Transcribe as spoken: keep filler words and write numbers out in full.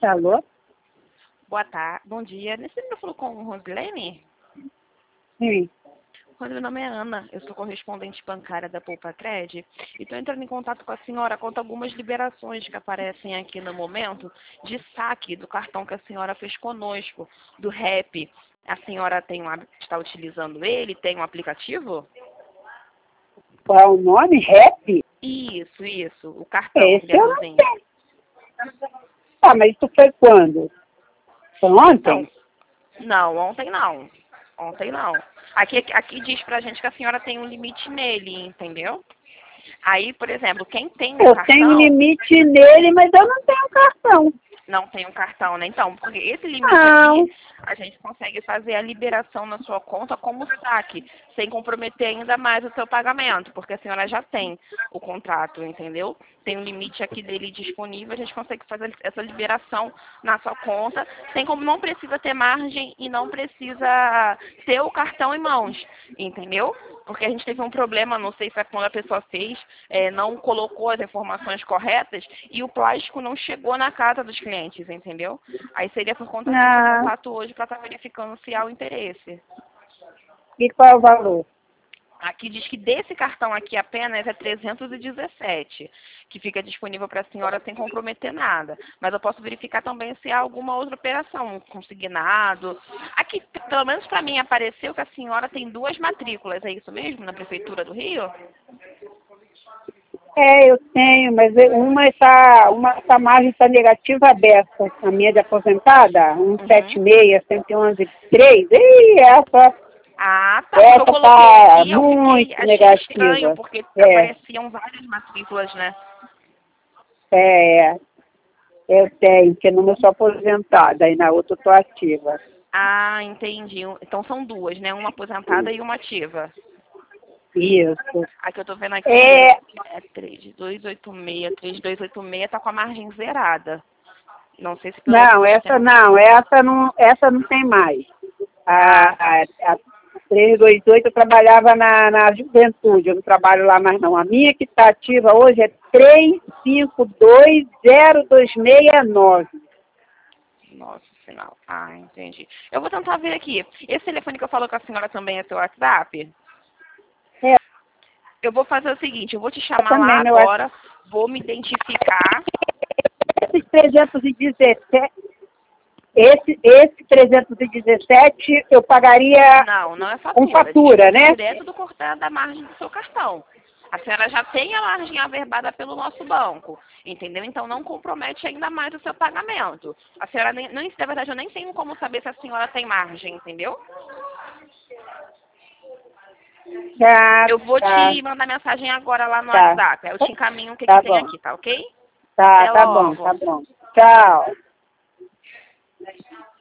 Alô? Boa tarde, bom dia. Nesse número falou com Rosilene? Sim. Oi, meu nome é Ana, eu sou correspondente bancária da Poupa-Cred e estou entrando em contato com a senhora quanto a algumas liberações que aparecem aqui no momento de saque do cartão que a senhora fez conosco, do REP. A senhora tem um, hábito- está utilizando ele? Tem um aplicativo? Qual é o nome? Rap? Isso, isso, o cartão, Esse aquele eu não azulzinho. tenho. Ah, mas isso foi quando? Foi ontem? Então, não, ontem não. Ontem não. Aqui, aqui diz pra gente que a senhora tem um limite nele, entendeu? Aí, por exemplo, quem tem um Eu cartão tenho limite nele, mas eu não tenho cartão. não tem um cartão, né? Então, porque esse limite Não. aqui, a gente consegue fazer a liberação na sua conta como saque, sem comprometer ainda mais o seu pagamento, porque a senhora já tem o contrato, entendeu? Tem um limite aqui dele disponível, a gente consegue fazer essa liberação na sua conta, sem como não precisa ter margem e não precisa ter o cartão em mãos, entendeu? Porque a gente teve um problema, não sei se é quando a pessoa fez, é, não colocou as informações corretas e o plástico não chegou na casa dos clientes, entendeu? Aí seria por conta disso o Não. contato hoje para estar verificando se há o interesse. E qual é o valor? Aqui diz que desse cartão aqui apenas é trezentos e dezessete, que fica disponível para a senhora sem comprometer nada. Mas eu posso verificar também se há alguma outra operação, um consignado. Aqui, pelo menos para mim, apareceu que a senhora tem duas matrículas, é isso mesmo, na Prefeitura do Rio? É, eu tenho, mas uma está, uma essa margem está negativa aberta. A minha de aposentada, Uhum. cento e setenta e seis, cento e onze, três. E essa, Ah, tá. Porque eu essa coloquei está aqui, eu muito fiquei, achei estranho, negativa. porque É, apareciam várias matrículas, né? é, eu tenho, porque numa eu sou aposentada e na outra eu estou ativa. Ah, entendi. Então são duas, né? Uma aposentada e uma ativa. Isso. A que eu tô vendo aqui É, é três dois oito seis. três dois oito seis tá com a margem zerada. Não sei se pelo não, essa sistema. não, essa não, essa não tem mais. Ah, tá. A, a, a trezentos e vinte e oito eu trabalhava na, na juventude, eu não trabalho lá mais não. A minha que está ativa hoje é três cinco dois zero dois seis nove. Nossa, sinal. Ah, entendi. Eu vou tentar ver aqui. Esse telefone que eu falo com a senhora também é seu WhatsApp? É, Eu vou fazer o seguinte, eu vou te chamar lá também, meu, agora, vou me identificar. esses trezentos e dezessete, esse, esse trezentos e dezessete eu pagaria Não, não é com fatura. fatura, Desconta né? direto do cortar da margem do seu cartão. A senhora já tem a margem averbada pelo nosso banco, entendeu? Então não compromete ainda mais o seu pagamento. A senhora nem, nem- na verdade, eu nem tenho como saber se a senhora tem margem, entendeu? Tá, Eu vou tá, te mandar mensagem agora lá no tá, WhatsApp. Aí eu te encaminho o que, que tá tem bom. aqui, tá ok? Tá, Até tá bom, tá logo. bom. Tchau.